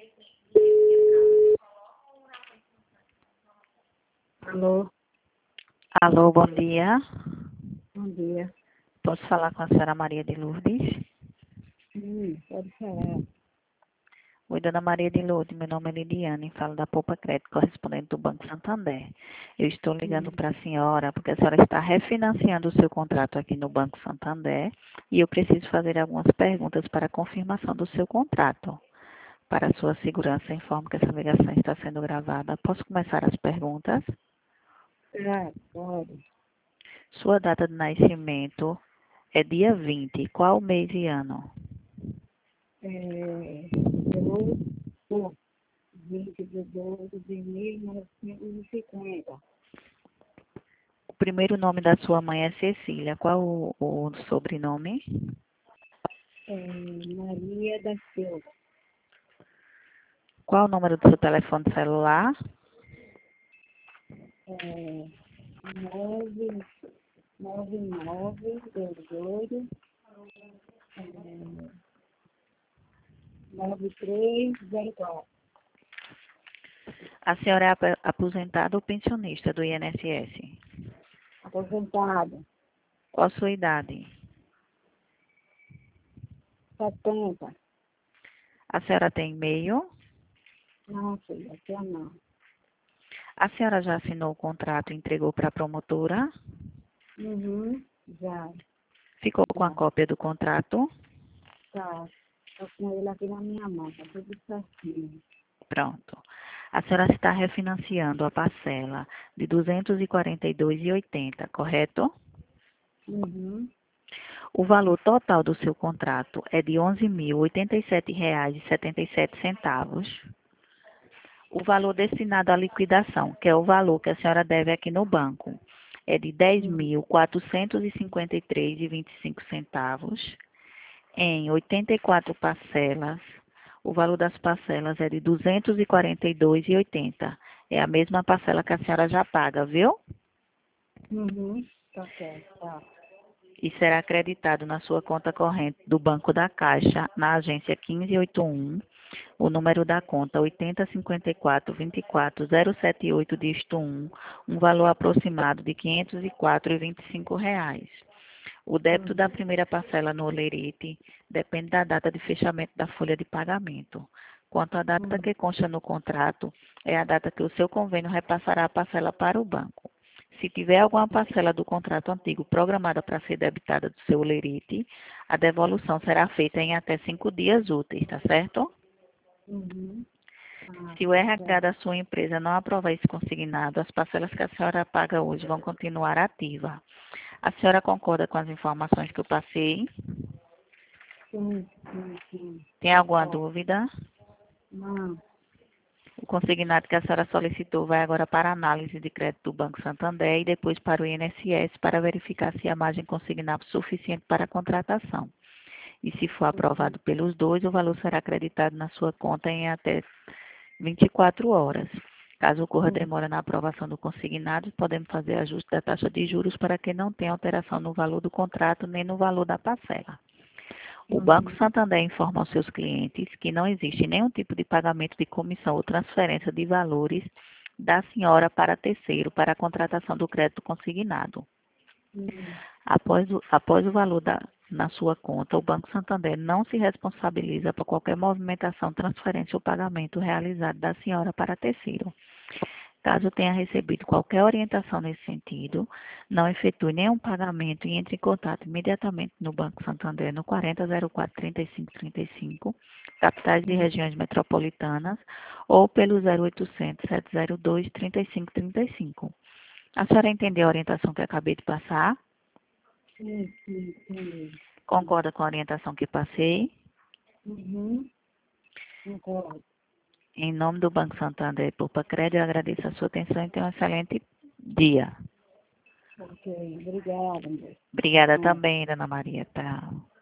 Alô, Alô, bom dia. bom dia. Posso falar com a senhora Maria de Lourdes? Pode falar. Oi, dona Maria de Lourdes, meu nome é Lidiane, falo da Poupa Crédito, correspondente do Banco Santander. Eu estou ligando para a senhora porque a senhora está refinanciando o seu contrato aqui no Banco Santander e eu preciso fazer algumas perguntas para a confirmação do seu contrato. Para a sua segurança, informo que essa ligação está sendo gravada. Posso começar as perguntas? Pode. Sua data de nascimento é dia 20. Qual mês e ano? 8, 20 de 12 de 1950. O primeiro nome da sua mãe é Cecília. Qual o sobrenome? Maria da Silva. Qual o número do seu telefone celular? 99922 9304. A senhora é aposentada ou pensionista do INSS? Aposentado. Qual a sua idade? 70. A senhora tem e-mail? Não, filha, aqui não. A senhora já assinou o contrato e entregou para a promotora? Já. Ficou com a Já. cópia do contrato? Tá. Tô com ele aqui na minha mão, tá tudo certinho. Pronto. A senhora está refinanciando a parcela de R$ 242,80, correto? O valor total do seu contrato é de R$ 11.087,77. O valor destinado à liquidação, que é o valor que a senhora deve aqui no banco, é de R$ 10.453,25 em 84 parcelas. O valor das parcelas é de R$ 242,80. É a mesma parcela que a senhora já paga, viu? Tá certo, tá. E será acreditado na sua conta corrente do Banco da Caixa, na agência 1581, o número da conta 8054-24078, dígito 1, um valor aproximado de R$ 504,25. O débito da primeira parcela no Olerite depende da data de fechamento da folha de pagamento. Quanto à data que consta no contrato, é a data que o seu convênio repassará a parcela para o banco. Se tiver alguma parcela do contrato antigo programada para ser debitada do seu Olerite, a devolução será feita em até 5 dias úteis, tá certo? Se o RH da sua empresa não aprovar esse consignado, as parcelas que a senhora paga hoje vão continuar ativas. A senhora concorda com as informações que eu passei? Sim. Tem alguma dúvida? Não. O consignado que a senhora solicitou vai agora para a análise de crédito do Banco Santander e depois para o INSS para verificar se a margem consignada é suficiente para a contratação. E se for aprovado pelos dois, o valor será acreditado na sua conta em até 24 horas. Caso ocorra demora na aprovação do consignado, podemos fazer ajuste da taxa de juros para que não tenha alteração no valor do contrato nem no valor da parcela. O Banco Santander informa aos seus clientes que não existe nenhum tipo de pagamento de comissão ou transferência de valores da senhora para terceiro para a contratação do crédito consignado. Após o valor na sua conta, o Banco Santander não se responsabiliza por qualquer movimentação, transferência ou pagamento realizado da senhora para terceiro. Caso tenha recebido qualquer orientação nesse sentido, não efetue nenhum pagamento e entre em contato imediatamente no Banco Santander no 4004-3535, capitais de regiões metropolitanas, ou pelo 0800-702-3535. A senhora entendeu a orientação que eu acabei de passar? Sim, entendi. Concorda com a orientação que passei? Concordo. Em nome do Banco Santander e Poupa Crédito, eu agradeço a sua atenção e tenha um excelente dia. Ok, obrigada, amor. Obrigada também, Dona Maria. Tá.